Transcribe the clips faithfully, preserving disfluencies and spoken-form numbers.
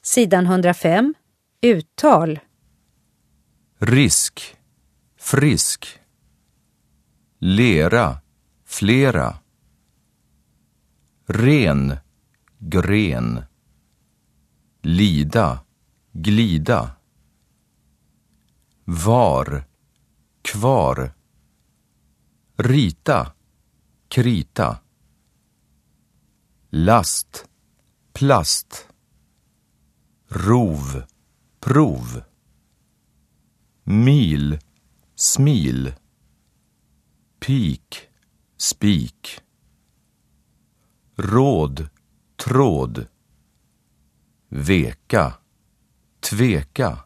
Sidan hundrafem. Uttal. Risk, frisk. Lera, flera. Ren, gren. Lida, glida. Var, kvar. Rita, krita. Last, plast. Rov, prov. Mil, smil. Pik, spik. Råd, tråd. Veka, tveka.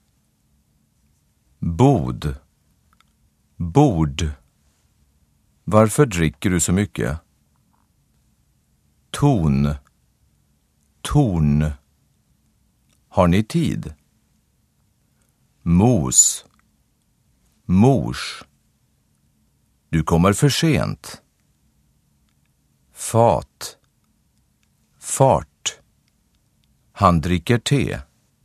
Bod, bord. Varför dricker du så mycket? Ton, torn. Har ni tid? Mos, mors. Du kommer för sent. Fat, fart. Han dricker te.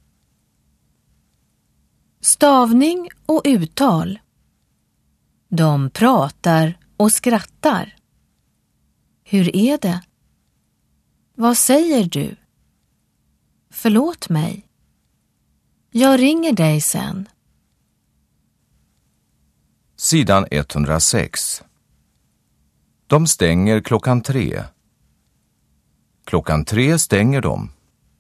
Stavning och uttal. De pratar och skrattar. Hur är det? Vad säger du? Förlåt mig. Jag ringer dig sen. Sidan etthundrasex. De stänger klockan tre. Klockan tre stänger de.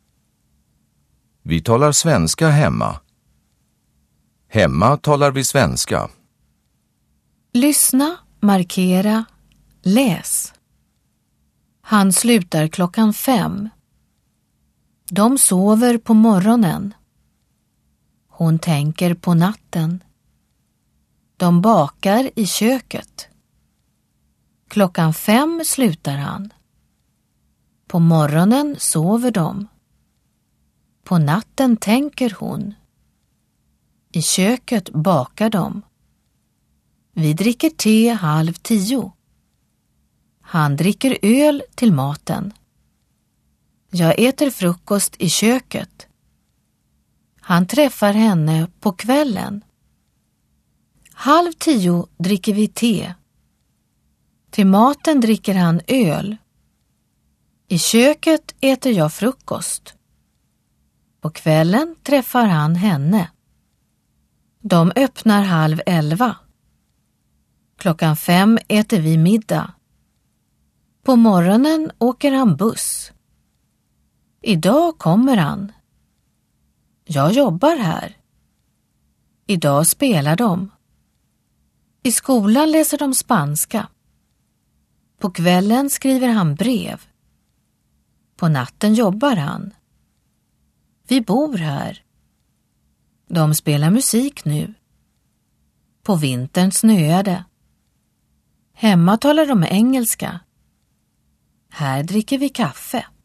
Vi talar svenska hemma. Hemma talar vi svenska. Lyssna, markera, läs. Han slutar klockan fem. De sover på morgonen. Hon tänker på natten. De bakar i köket. Klockan fem slutar han. På morgonen sover de. På natten tänker hon. I köket bakar de. Vi dricker te halv tio. Han dricker öl till maten. Jag äter frukost i köket. Han träffar henne på kvällen. Halv tio dricker vi te. Till maten dricker han öl. I köket äter jag frukost. På kvällen träffar han henne. De öppnar halv elva. Klockan fem äter vi middag. På morgonen åker han buss. Idag kommer han. Jag jobbar här. Idag spelar de. I skolan läser de spanska. På kvällen skriver han brev. På natten jobbar han. Vi bor här. De spelar musik nu. På vintern snöade. Hemma talar de engelska. Här dricker vi kaffe.